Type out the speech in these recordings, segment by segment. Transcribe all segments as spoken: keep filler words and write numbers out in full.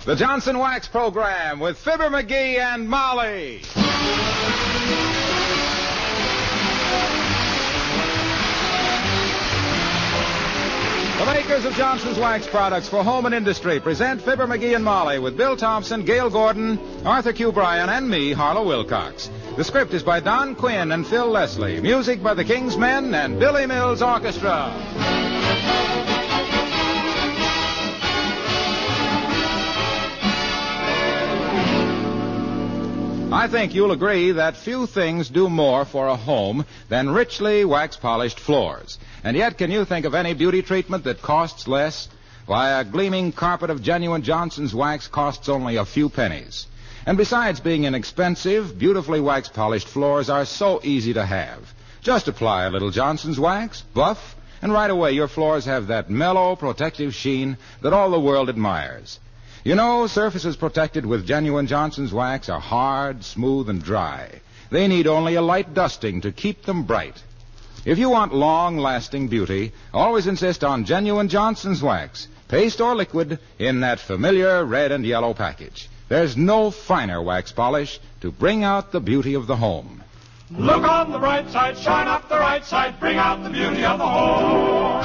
The Johnson Wax Program with Fibber McGee and Molly. The makers of Johnson's Wax products for home and industry present Fibber McGee and Molly with Bill Thompson, Gail Gordon, Arthur Q. Bryan, and me, Harlow Wilcox. The script is by Don Quinn and Phil Leslie. Music by the King's Men and Billy Mills Orchestra. I think you'll agree that few things do more for a home than richly wax-polished floors. And yet, can you think of any beauty treatment that costs less? Why, a gleaming carpet of genuine Johnson's wax costs only a few pennies. And besides being inexpensive, beautifully wax-polished floors are so easy to have. Just apply a little Johnson's wax, buff, and right away your floors have that mellow, protective sheen that all the world admires. You know, surfaces protected with genuine Johnson's wax are hard, smooth, and dry. They need only a light dusting to keep them bright. If you want long-lasting beauty, always insist on genuine Johnson's wax, paste or liquid, in that familiar red and yellow package. There's no finer wax polish to bring out the beauty of the home. Look on the bright side, shine up the right side, bring out the beauty of the home.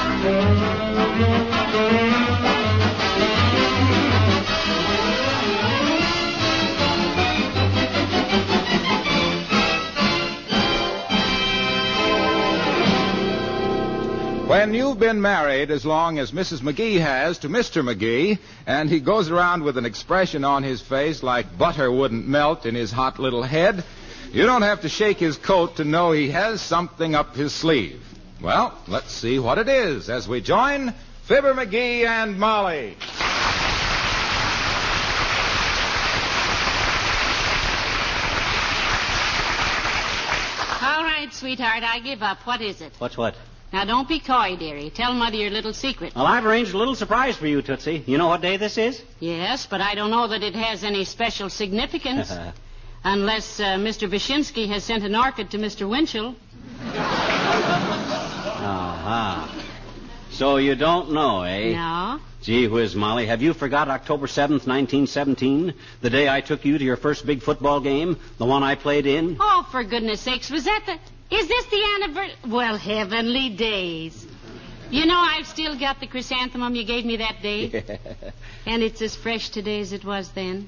When you've been married as long as Missus McGee has to Mister McGee, and he goes around with an expression on his face like butter wouldn't melt in his hot little head, you don't have to shake his coat to know he has something up his sleeve. Well, let's see what it is as we join Fibber McGee and Molly. All right, sweetheart, I give up. What is it? What's what? Now, don't be coy, dearie. Tell Mother your little secret. Well, I've arranged a little surprise for you, Tootsie. You know what day this is? Yes, but I don't know that it has any special significance. Unless uh, Mister Wyszynski has sent an orchid to Mister Winchell. Uh-huh. So you don't know, eh? No. Gee whiz, Molly, have you forgot October seventh, nineteen seventeen? The day I took you to your first big football game? The one I played in? Oh, for goodness sakes, was that the... Is this the anniversary? Well, heavenly days. You know, I've still got the chrysanthemum you gave me that day. Yeah. And it's as fresh today as it was then.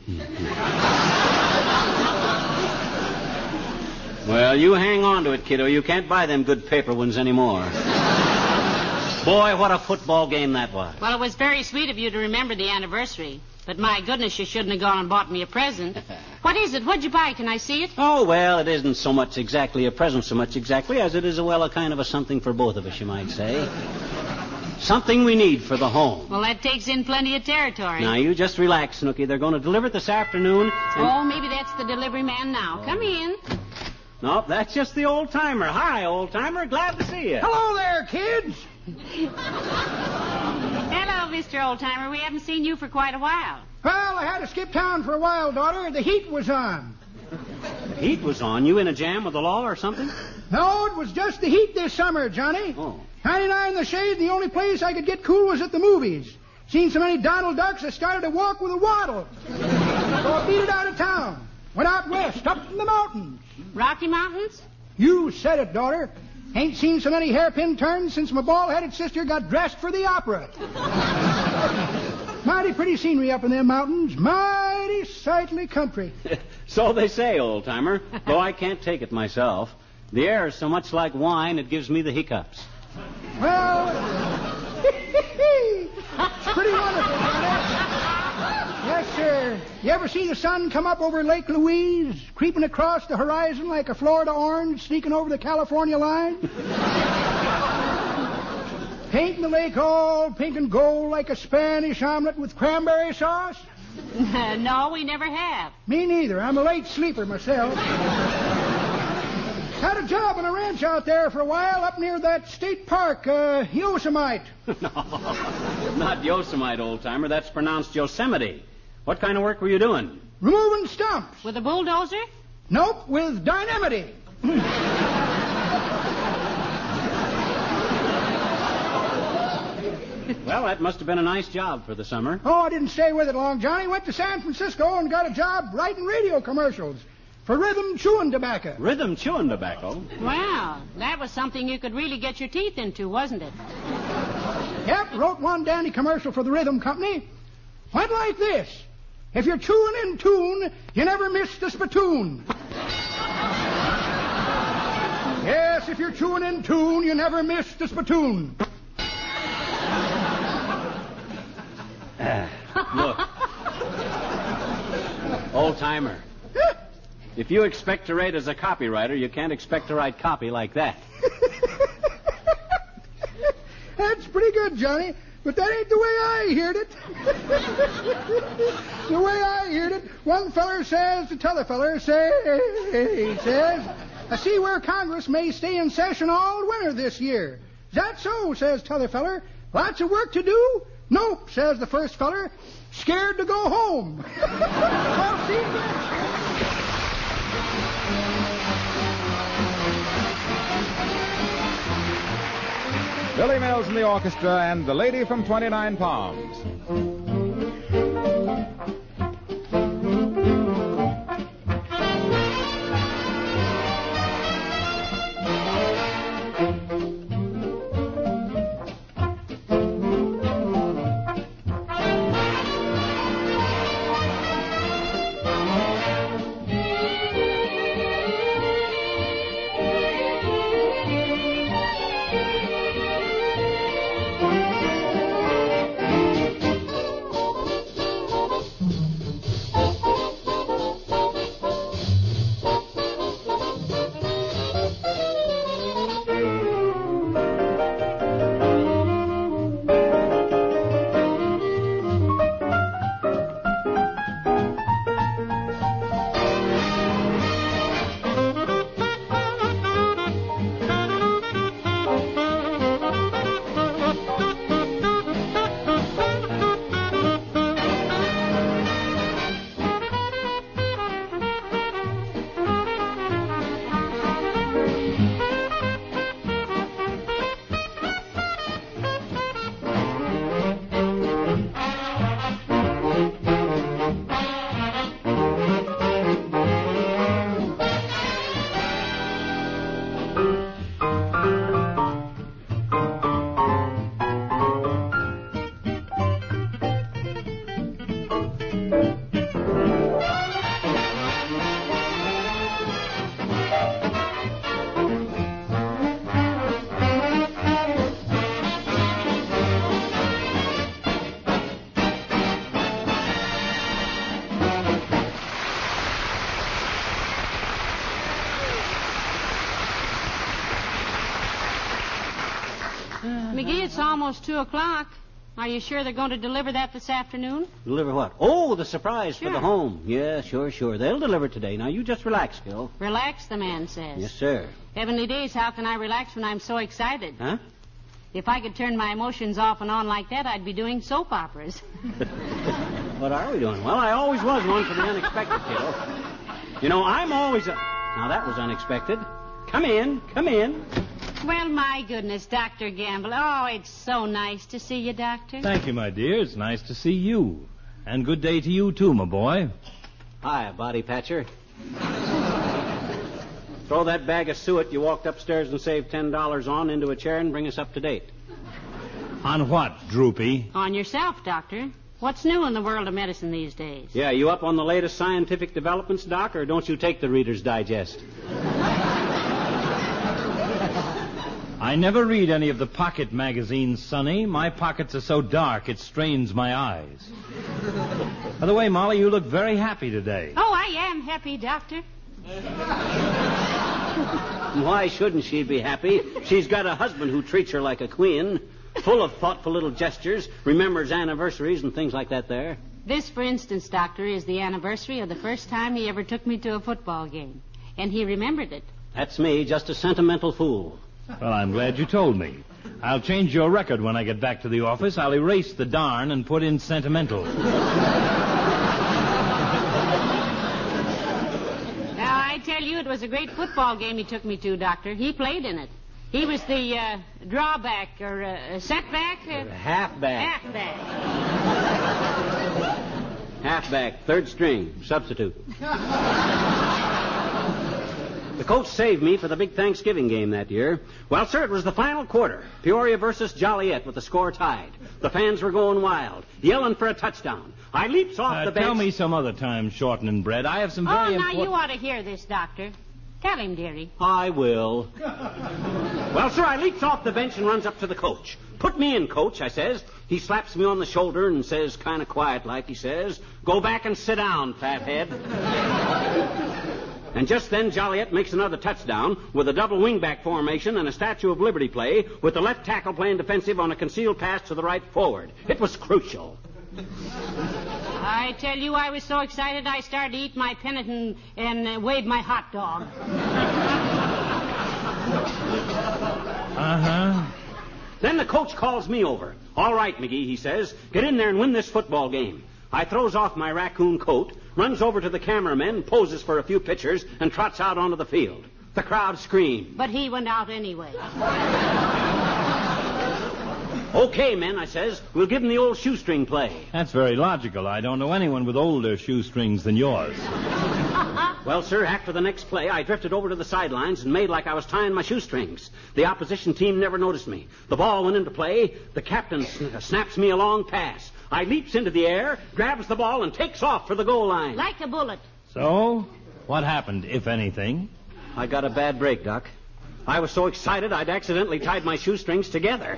Well, you hang on to it, kiddo. You can't buy them good paper ones anymore. Boy, what a football game that was. Well, it was very sweet of you to remember the anniversary. But my goodness, you shouldn't have gone and bought me a present. What is it? What'd you buy? Can I see it? Oh, well, it isn't so much exactly a present so much exactly as it is, a, well, a kind of a something for both of us, you might say. Something we need for the home. Well, that takes in plenty of territory. Now, you just relax, Snooky. They're going to deliver it this afternoon. And... Oh, maybe that's the delivery man now. Come in. Nope, that's just the old-timer. Hi, old-timer. Glad to see you. Hello there, kids. Hello, Mister Oldtimer. We haven't seen you for quite a while. Well, I had to skip town for a while, daughter. The heat was on. The heat was on? You in a jam with the law or something? No, it was just the heat this summer, Johnny. Oh. ninety-nine in the shade, the only place I could get cool was at the movies. Seen so many Donald Ducks, I started to walk with a waddle. So I beat it out of town. Went out west, up in the mountains. Rocky Mountains? You said it, daughter. Ain't seen so many hairpin turns since my bald-headed sister got dressed for the opera. Mighty pretty scenery up in them mountains. Mighty sightly country. So they say, old-timer, though I can't take it myself. The air is so much like wine, it gives me the hiccups. Well, it's pretty wonderful, Johnny. Yes, sir. You ever see the sun come up over Lake Louise, creeping across the horizon like a Florida orange, sneaking over the California line? Painting the lake all pink and gold like a Spanish omelet with cranberry sauce? No, we never have. Me neither. I'm a late sleeper myself. Had a job on a ranch out there for a while up near that state park, uh, Yosemite. No, not Yosemite, old-timer. That's pronounced Yosemite. What kind of work were you doing? Removing stumps. With a bulldozer? Nope, with dynamite. Well, that must have been a nice job for the summer. Oh, I didn't stay with it long, Johnny. Went to San Francisco and got a job writing radio commercials for rhythm chewing tobacco. Rhythm chewing tobacco? Wow, that was something you could really get your teeth into, wasn't it? Yep, wrote one dandy commercial for the rhythm company. Went like this. If you're chewing in tune, you never miss the spittoon. Yes, if you're chewing in tune, you never miss the spittoon. Uh, look. Old-timer. If you expect to write as a copywriter, you can't expect to write copy like that. That's pretty good, Johnny. But that ain't the way I heard it. The way I heard it, one feller says to t'other feller, say, he says, I see where Congress may stay in session all winter this year. Is that so, says t'other feller. Lots of work to do? Nope, says the first feller. Scared to go home. Well, see, Billy Mills and the orchestra and the lady from twenty-nine Palms. McGee, it's almost two o'clock. Are you sure they're going to deliver that this afternoon? Deliver what? Oh, the surprise Sure. for the home. Yeah, sure, sure. They'll deliver today. Now, you just relax, Gil. Relax, the man says. Yes, sir. Heavenly days, how can I relax when I'm so excited? Huh? If I could turn my emotions off and on like that, I'd be doing soap operas. What are we doing? Well, I always was one for the unexpected, Gil. You know, I'm always a... Now, that was unexpected. Come in, come in. Well, my goodness, Doctor Gamble. Oh, it's so nice to see you, Doctor. Thank you, my dear. It's nice to see you. And good day to you, too, my boy. Hi, body patcher. Throw that bag of suet you walked upstairs and saved ten dollars on into a chair and bring us up to date. On what, Droopy? On yourself, Doctor. What's new in the world of medicine these days? Yeah, you up on the latest scientific developments, Doc, or don't you take the Reader's Digest? I never read any of the pocket magazines, Sonny. My pockets are so dark it strains my eyes. By the way, Molly, you look very happy today. Oh, I am happy, Doctor. Why shouldn't she be happy? She's got a husband who treats her like a queen, full of thoughtful little gestures, remembers anniversaries and things like that there. This, for instance, Doctor, is the anniversary of the first time he ever took me to a football game. And he remembered it. That's me, just a sentimental fool. Well, I'm glad you told me. I'll change your record when I get back to the office. I'll erase the darn and put in sentimental. Now, I tell you, it was a great football game he took me to, Doctor. He played in it. He was the uh, drawback or uh, setback? Uh, halfback. Halfback. Halfback, third string, substitute. The coach saved me for the big Thanksgiving game that year. Well, sir, it was the final quarter. Peoria versus Joliet with the score tied. The fans were going wild, yelling for a touchdown. I leaps off Uh, the bench. tell me some other time, Shorten and Bread. I have some Oh, very now important... you ought to hear this, Doctor. Tell him, dearie. I will. Well, sir, I leaps off the bench and runs up to the coach. Put me in, coach, I says. He slaps me on the shoulder and says, kind of quiet like, he says, go back and sit down, fathead. And just then, Joliet makes another touchdown with a double wingback formation and a Statue of Liberty play with the left tackle playing defensive on a concealed pass to the right forward. It was crucial. I tell you, I was so excited I started to eat my pennant and, and uh, wave my hot dog. Uh-huh. Then the coach calls me over. All right, McGee, he says, get in there and win this football game. I throws off my raccoon coat, runs over to the cameramen, poses for a few pictures, and trots out onto the field. The crowd screamed. But he went out anyway. Okay, men, I says, we'll give him the old shoestring play. That's very logical. I don't know anyone with older shoestrings than yours. Well, sir, after the next play, I drifted over to the sidelines and made like I was tying my shoestrings. The opposition team never noticed me. The ball went into play. The captain sn- snaps me a long pass. I leaps into the air, grabs the ball, and takes off for the goal line. Like a bullet. So, what happened, if anything? I got a bad break, Doc. I was so excited I'd accidentally tied my shoestrings together.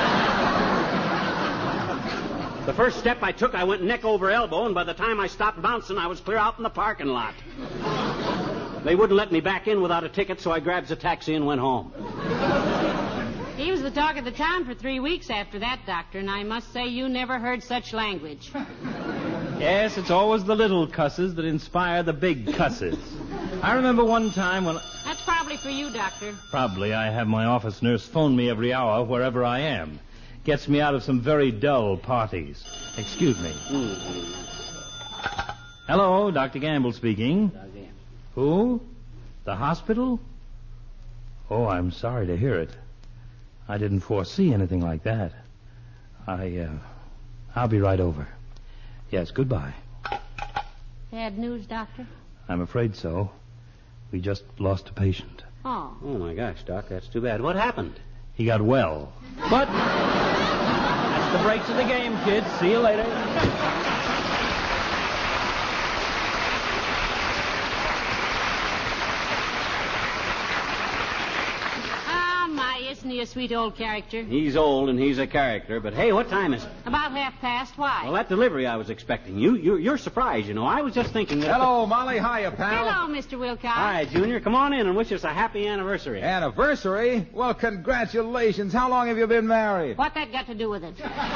The first step I took, I went neck over elbow, and by the time I stopped bouncing, I was clear out in the parking lot. They wouldn't let me back in without a ticket, so I grabbed a taxi and went home. He was the talk of the town for three weeks after that, Doctor, and I must say you never heard such language. Yes, it's always the little cusses that inspire the big cusses. I remember one time when... That's probably for you, Doctor. Probably I have my office nurse phone me every hour wherever I am. Gets me out of some very dull parties. Excuse me. Mm-hmm. Hello, Doctor Gamble speaking. Doctor Gamble. Who? The hospital? Oh, I'm sorry to hear it. I didn't foresee anything like that. I, uh, I'll be right over. Yes, goodbye. Bad news, Doctor? I'm afraid so. We just lost a patient. Oh. Oh, my gosh, Doc, that's too bad. What happened? He got well. But that's the breaks of the game, kids. See you later. Isn't he a sweet old character? He's old and he's a character, but hey, what time is it? About half past. Why? Well, that delivery I was expecting. You, you you're surprised, you know. I was just thinking that... Hello, Molly. Hiya, pal. Hello, Mister Wilcox. Hi, Junior. Come on in and wish us a happy anniversary. Anniversary? Well, congratulations. How long have you been married? What that got to do with it?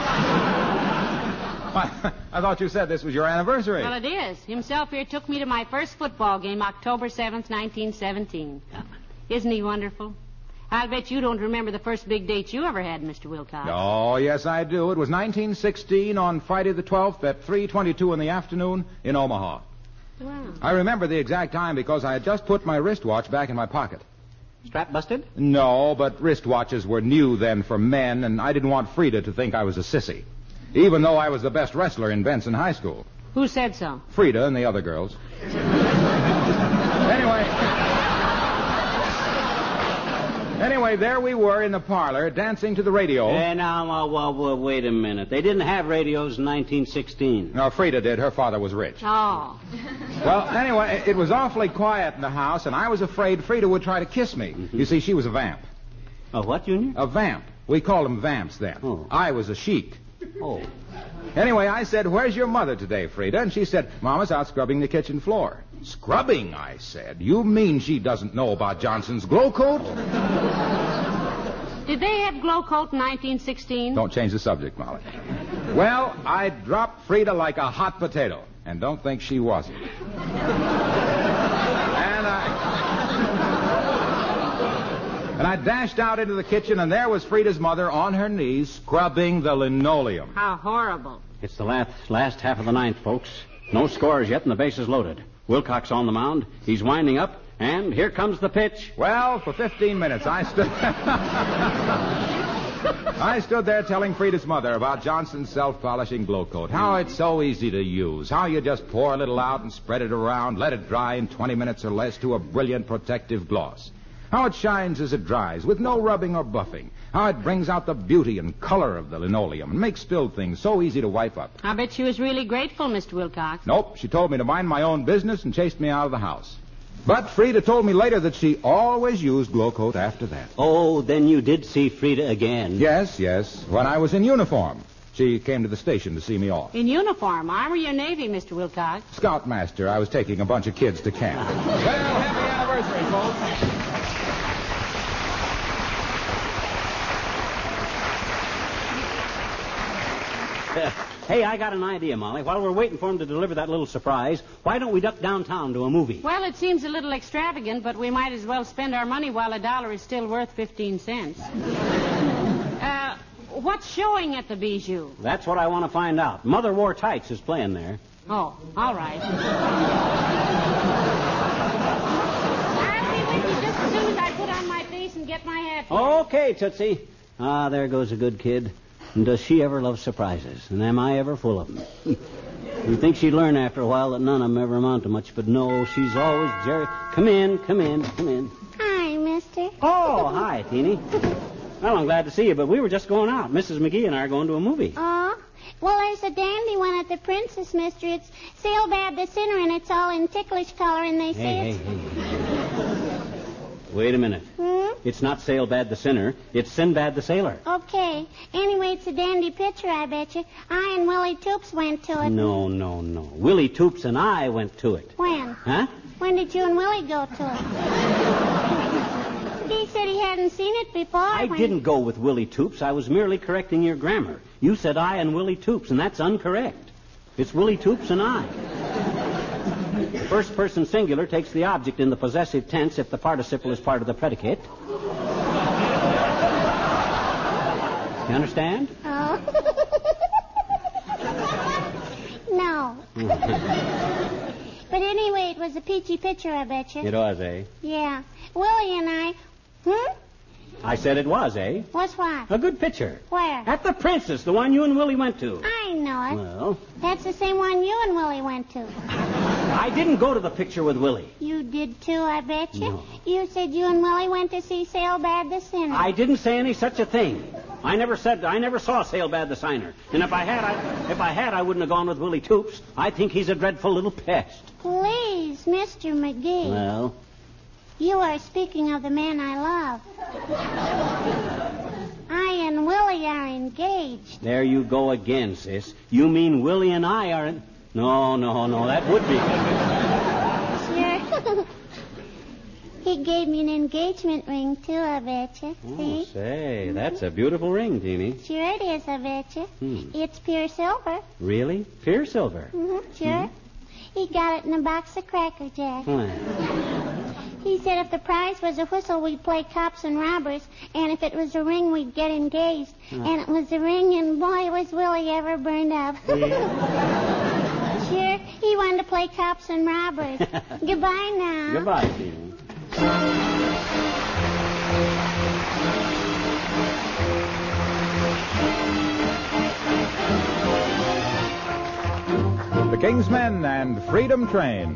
I, I thought you said this was your anniversary. Well, it is. Himself here took me to my first football game, October seventh, nineteen seventeen. Isn't he wonderful? I'll bet you don't remember the first big date you ever had, Mister Wilcox. Oh, yes, I do. It was nineteen sixteen on Friday the twelfth at three twenty-two in the afternoon in Omaha. Wow. I remember the exact time because I had just put my wristwatch back in my pocket. Strap busted? No, but wristwatches were new then for men, and I didn't want Frida to think I was a sissy, even though I was the best wrestler in Benson High School. Who said so? Frida and the other girls. Anyway... Anyway, there we were in the parlor dancing to the radio. Hey, now, uh, well, well, wait a minute. They didn't have radios in nineteen sixteen. No, Frida did. Her father was rich. Oh. Well, anyway, it was awfully quiet in the house, and I was afraid Frida would try to kiss me. Mm-hmm. You see, she was a vamp. A what, Junior? A vamp. We called them vamps then. Oh. I was a sheik. Oh. Anyway, I said, where's your mother today, Frida? And she said, Mama's out scrubbing the kitchen floor. Scrubbing, I said. You mean she doesn't know about Johnson's Glow Coat? Did they have Glow Coat in nineteen sixteen? Don't change the subject, Molly. Well, I dropped Frida like a hot potato, and don't think she wasn't. And I... And I dashed out into the kitchen, and there was Frida's mother on her knees scrubbing the linoleum. How horrible. It's the last, last half of the ninth, folks. No scores yet, and the bases loaded. Wilcox on the mound. He's winding up, And here comes the pitch. Well, for fifteen minutes, I stood... I stood there telling Frida's mother about Johnson's self-polishing glow coat, how it's so easy to use, how you just pour a little out and spread it around, let it dry in twenty minutes or less to a brilliant protective gloss, how it shines as it dries with no rubbing or buffing, how it brings out the beauty and color of the linoleum and makes spilled things so easy to wipe up. I bet she was really grateful, Mister Wilcox. Nope, she told me to mind my own business and chased me out of the house. But Frida told me later that she always used glow coat after that. Oh, then you did see Frida again. Yes, yes, when I was in uniform. She came to the station to see me off. In uniform, Army or Navy, Mister Wilcox? Scoutmaster. I was taking a bunch of kids to camp. Well, happy anniversary, folks. Hey, I got an idea, Molly. While we're waiting for him to deliver that little surprise, why don't we duck downtown to a movie? Well, it seems a little extravagant, but we might as well spend our money while a dollar is still worth fifteen cents. uh, what's showing at the Bijou? That's what I want to find out. Mother Wore Tights is playing there. Oh, all right. I'll be with you just as soon as I put on my face and get my hat. Okay, Tootsie. Ah, there goes a good kid. And does she ever love surprises? And am I ever full of them? You'd think she'd learn after a while that none of them ever amount to much, but no, she's always Jerry. Come in, come in, come in. Hi, mister. Oh, hi, Teeny. Well, I'm glad to see you, but we were just going out. Missus McGee and I are going to a movie. Oh? Well, there's a dandy one at the Princess, mister. It's Sailbad the Sinner, and it's all in ticklish color, and they say hey, it's... Hey, hey, Wait a minute. Hmm? It's not Sailbad the Sinner. It's Sinbad the Sailor. Okay. Anyway, it's a dandy picture, I bet you. I and Willie Toops went to it. No, no, no. Willie Toops and I went to it. When? Huh? When did you and Willie go to it? He said he hadn't seen it before. I when... didn't go with Willie Toops. I was merely correcting your grammar. You said I and Willie Toops, and that's incorrect. It's Willie Toops and I. The first person singular takes the object in the possessive tense if the participle is part of the predicate. You understand? Oh. No. But anyway, it was a peachy picture, I bet you. It was, eh? Yeah. Willie and I... Hmm? I said it was, eh? What's what? A good picture. Where? At the Princess, the one you and Willie went to. I know it. Well, That's the same one you and Willie went to. I didn't go to the picture with Willie. You did too, I bet you. No. You said you and Willie went to see Sailbad the Sinner. I didn't say any such a thing. I never said, I never saw Sailbad the Signer. And if I had, I, if I had, I wouldn't have gone with Willie Toops. I think he's a dreadful little pest. Please, Mister McGee. Well, You are speaking of the man I love. I and Willie are engaged. there you go again, sis. You mean Willie and I are in... No, no, no, that would be... Sure. He gave me an engagement ring, too, I bet you. Oh, See? say, that's a beautiful ring, Teeny. Sure it is, I bet you. Hmm. It's pure silver. Really? Pure silver? Mm-hmm, sure. He got it in a box of Cracker Jack. Well, He said if the prize was a whistle, we'd play cops and robbers, and if it was a ring, we'd get engaged. And it was a ring, and boy, was Willie ever burned up. Sure, he wanted to play cops and robbers. Goodbye now. goodbye, Teeny. The King's Men and Freedom Train.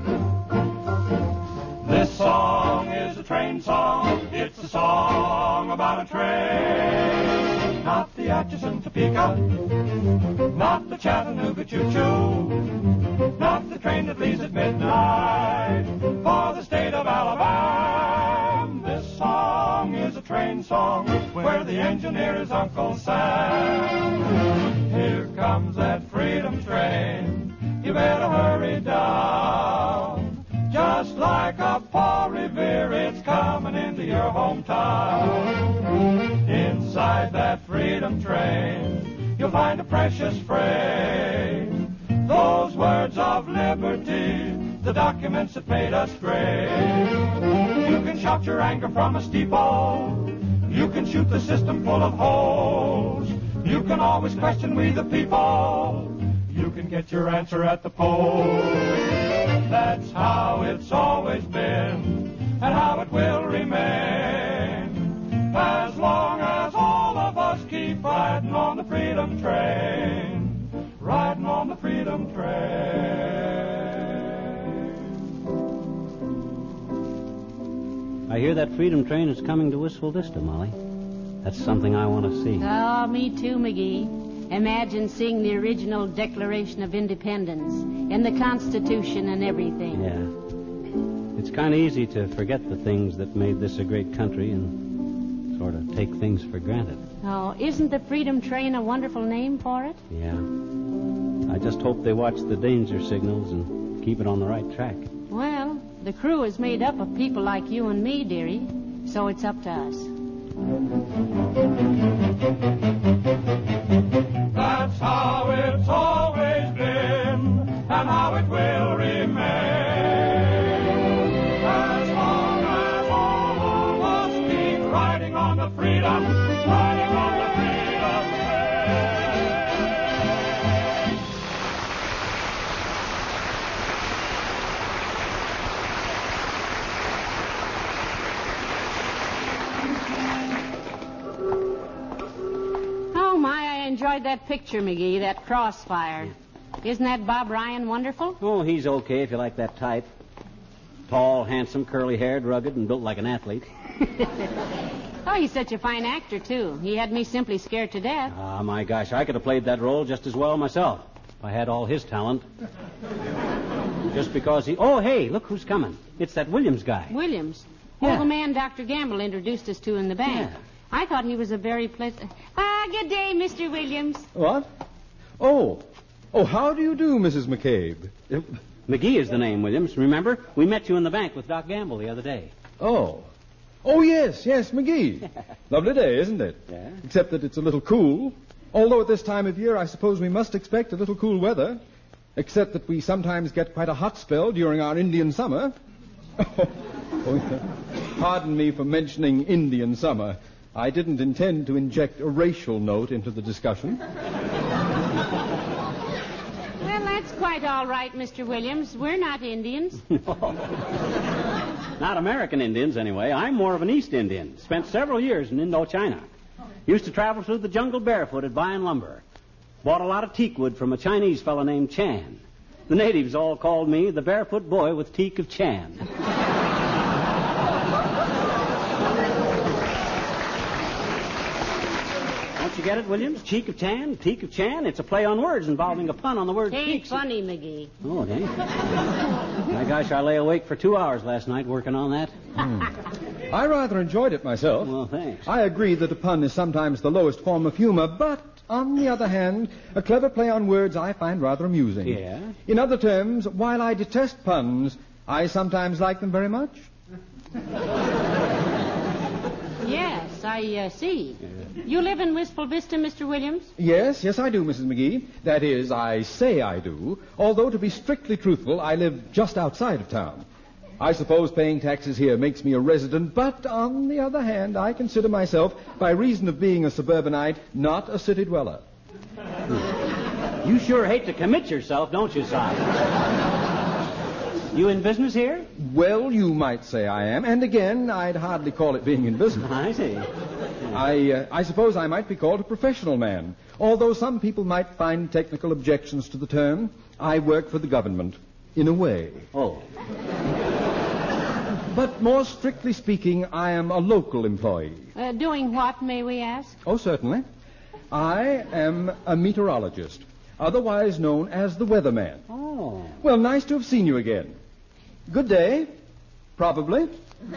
This song is a train song. It's a song about a train. Not the Atchison Topeka, not the Chattanooga choo-choo, not the train that leaves at midnight for the state of Alabama. This song is a train song where the engineer is Uncle Sam. Here comes that freedom train. You better hurry down. Just like a Paul Revere, it's coming into your hometown. Inside that freedom train, you'll find a precious phrase. Those words of liberty, the documents that made us great. You can shout your anger from a steeple. You can shoot the system full of holes. You can always question we the people. You can get your answer at the polls. That's how it's always been. and how it will remain as long as all of us keep riding on the freedom train, riding on the freedom train. I hear that freedom train is coming to Wistful Vista, Molly. That's something I want to see. Oh, me too, McGee. Imagine seeing the original Declaration of Independence and the Constitution and everything. Yeah. It's kind of easy to forget the things that made this a great country and sort of take things for granted. Oh, isn't the Freedom Train a wonderful name for it? Yeah. I just hope they watch the danger signals and keep it on the right track. Well, the crew is made up of people like you and me, dearie, so it's up to us. That's how it's always been, and how it will remain, as long as all of us keep riding on the freedom, riding on the freedom Oh, my, I enjoyed that picture, McGee, that crossfire. Isn't that Bob Ryan wonderful? Oh, he's okay if you like that type. Tall, handsome, curly-haired, rugged, and built like an athlete. Oh, he's such a fine actor, too. He had me simply scared to death. Ah, my gosh, I could have played that role just as well myself if I had all his talent. Just because he... Oh, hey, look who's coming. It's that Williams guy. Williams? Yeah. Oh, the man Doctor Gamble introduced us to in the bank. Yeah. I thought he was a very pleasant... Ah, good day, Mister Williams. What? Oh. Oh, how do you do, Missus McCabe? Uh, McGee is the name, Williams. Remember? We met you in the bank with Doc Gamble the other day. Oh. Oh, yes, yes, McGee. Lovely day, isn't it? Yeah. Except that it's a little cool. Although at this time of year, I suppose we must expect a little cool weather. Except that we sometimes get quite a hot spell during our Indian summer. Oh, oh, pardon me for mentioning Indian summer. I didn't intend to inject a racial note into the discussion. Well, that's quite all right, Mister Williams. We're not Indians. Not American Indians, anyway. I'm more of an East Indian. Spent several years in Indochina. Used to travel through the jungle barefooted buying lumber. Bought a lot of teak wood from a Chinese fellow named Chan. The natives all called me the barefoot boy with teak of Chan. Don't you get it, Williams? Cheek of Chan, teak of Chan. It's a play on words involving a pun on the word Ain't teak. funny, McGee. Oh, it ain't? My gosh, I lay awake for two hours last night working on that. I rather enjoyed it myself. Well, thanks. I agree that a pun is sometimes the lowest form of humor, but on the other hand, a clever play on words I find rather amusing. Yeah? In other terms, while I detest puns, I sometimes like them very much. Yes, I uh, see. You live in Wistful Vista, Mister Williams? Yes, yes, I do, Missus McGee. That is, I say I do, although to be strictly truthful, I live just outside of town. I suppose paying taxes here makes me a resident, but on the other hand, I consider myself, by reason of being a suburbanite, not a city dweller. You sure hate to commit yourself, don't you, Si? You in business here? Well, you might say I am, and again, I'd hardly call it being in business. I see. I, uh, I suppose I might be called a professional man, although some people might find technical objections to the term. I work for the government, in a way. Oh. But more strictly speaking, I am a local employee. Uh, doing what, may we ask? Oh, certainly. I am a meteorologist, otherwise known as the weatherman. Oh. Well, nice to have seen you again. Good day. Probably.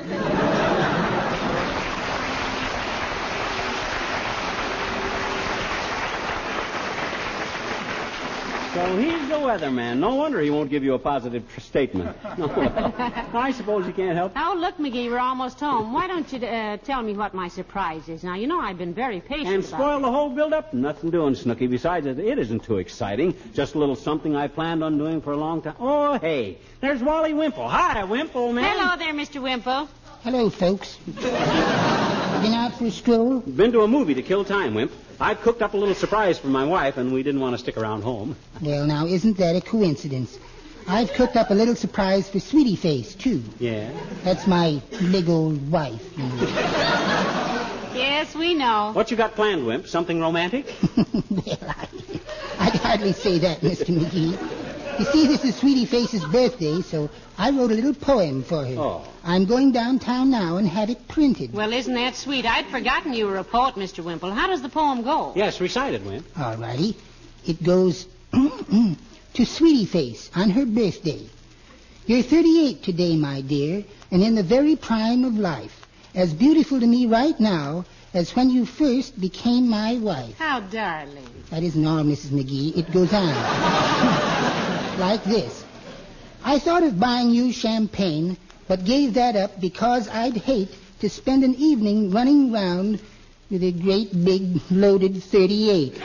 So he's the weatherman. No wonder he won't give you a positive tr- statement. No. I suppose he can't help. Oh, look, McGee, we're almost home. Why don't you uh, tell me what my surprise is? Now, you know I've been very patient And about spoil it. the whole build-up? Nothing doing, Snooky. Besides, it, it isn't too exciting. Just a little something I planned on doing for a long time. Oh, hey, there's Wally Wimple. Hi, Wimple, man. Hello there, Mister Wimple. Hello, folks. Been out for a stroll? Been to a movie to kill time, Wimp. I cooked up a little surprise for my wife, and we didn't want to stick around home. Well, now, isn't that a coincidence? I've cooked up a little surprise for Sweetie Face, too. Yeah? That's my big old wife, you know. Yes, we know. What you got planned, Wimp? Something romantic? Well, I, I'd hardly say that, Mister McGee. You see, this is Sweetie Face's birthday, so I wrote a little poem for her. Oh. I'm going downtown now and have it printed. Well, isn't that sweet? I'd forgotten you were a poet, Mister Wimple. How does the poem go? Yes, recite it, Wimp. All righty. It goes to Sweetie Face on her birthday. You're thirty-eight today, my dear, and in the very prime of life. As beautiful to me right now as when you first became my wife. How darling. That isn't all, Missus McGee. It goes on. Like this. I thought of buying you champagne, but gave that up because I'd hate to spend an evening running round with a great big loaded thirty-eight.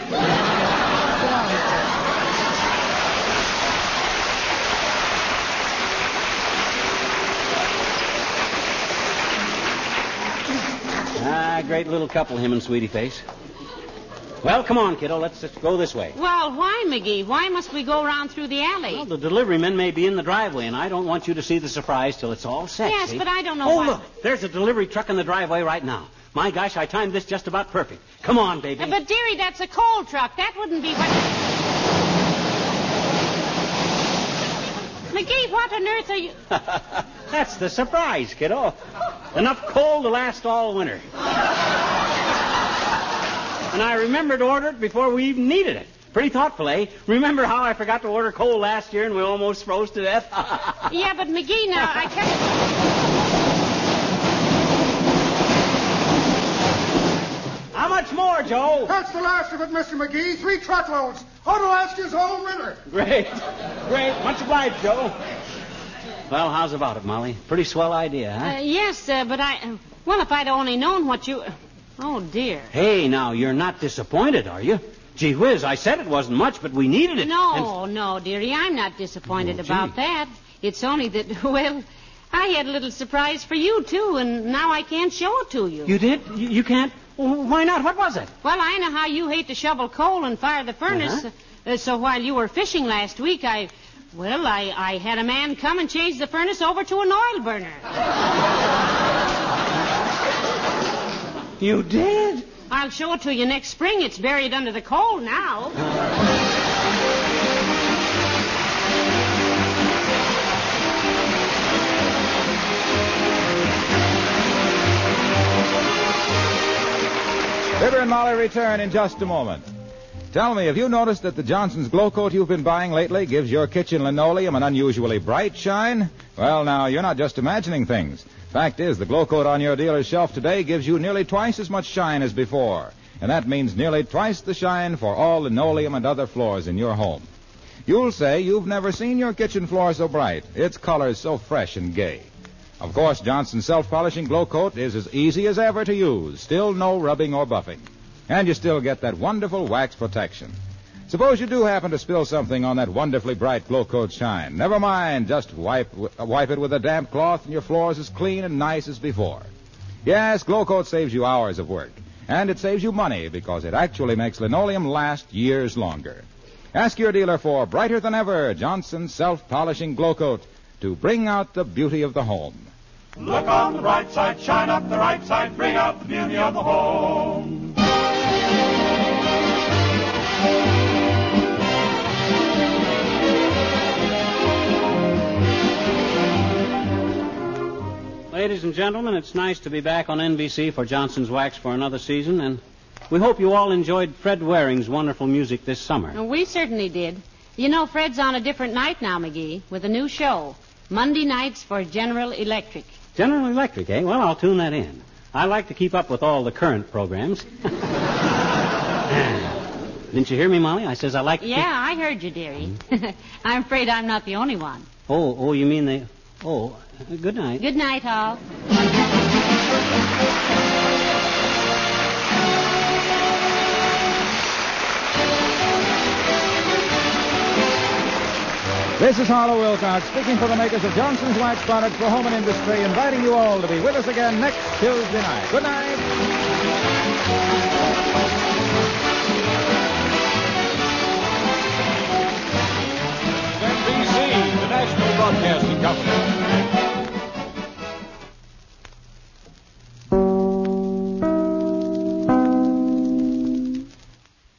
Ah, great little couple, him and Sweetie Face. Well, come on, kiddo. Let's, let's go this way. Well, why, McGee? Why must we go around through the alley? Well, the delivery men may be in the driveway, and I don't want you to see the surprise till it's all set. Yes, see? but I don't know Oh, why. look. There's a delivery truck in the driveway right now. My gosh, I timed this just about perfect. Come on, baby. Uh, but, dearie, that's a coal truck. That wouldn't be what... McGee, what on earth are you... That's the surprise, kiddo. Enough coal to last all winter. And I remembered to order it before we even needed it. Pretty thoughtful, eh? Remember how I forgot to order coal last year and we almost froze to death? Yeah, but McGee, now, I kept... How much more, Joe? That's the last of it, Mister McGee. Three truckloads. Ought to last his whole winter. Great. Great. Much obliged, Joe. Well, how's about it, Molly? Pretty swell idea, huh? Uh, yes, uh, but I... Uh, well, if I'd only known what you... Oh, dear. Hey, now, you're not disappointed, are you? Gee whiz, I said it wasn't much, but we needed it. No, And... no, dearie, I'm not disappointed Oh, gee. about that. It's only that, well, I had a little surprise for you, too, and now I can't show it to you. You did? You, you can't? Well, why not? What was it? Well, I know how you hate to shovel coal and fire the furnace. Uh-huh. Uh, so while you were fishing last week, I... Well, I, I had a man come and change the furnace over to an oil burner. You did? I'll show it to you next spring. It's buried under the coal now. Fibber and Molly return in just a moment. Tell me, have you noticed that the Johnson's Glow Coat you've been buying lately gives your kitchen linoleum an unusually bright shine? Well, now, you're not just imagining things. Fact is, the Glow Coat on your dealer's shelf today gives you nearly twice as much shine as before. And that means nearly twice the shine for all linoleum and other floors in your home. You'll say you've never seen your kitchen floor so bright, its colors so fresh and gay. Of course, Johnson's self-polishing Glow Coat is as easy as ever to use. Still no rubbing or buffing. And you still get that wonderful wax protection. Suppose you do happen to spill something on that wonderfully bright Glow Coat shine. Never mind, just wipe wipe it with a damp cloth and your floor's as clean and nice as before. Yes, Glow Coat saves you hours of work. And it saves you money because it actually makes linoleum last years longer. Ask your dealer for brighter than ever Johnson's self-polishing Glow Coat to bring out the beauty of the home. Look on the bright side, shine up the right side, bring out the beauty of the home. Ladies and gentlemen, it's nice to be back on N B C for Johnson's Wax for another season, and we hope you all enjoyed Fred Waring's wonderful music this summer. We certainly did. You know, Fred's on a different night now, McGee, with a new show. Monday nights for General Electric. General Electric, eh? Well, I'll tune that in. I like to keep up with all the current programs. Didn't you hear me, Molly? I says I like to Yeah, keep... I heard you, dearie. I'm afraid I'm not the only one. Oh, oh, you mean they... Oh, uh, good night. Good night, all. This is Harlow Wilcox speaking for the makers of Johnson's Wax products for home and industry, inviting you all to be with us again next Tuesday night. Good night.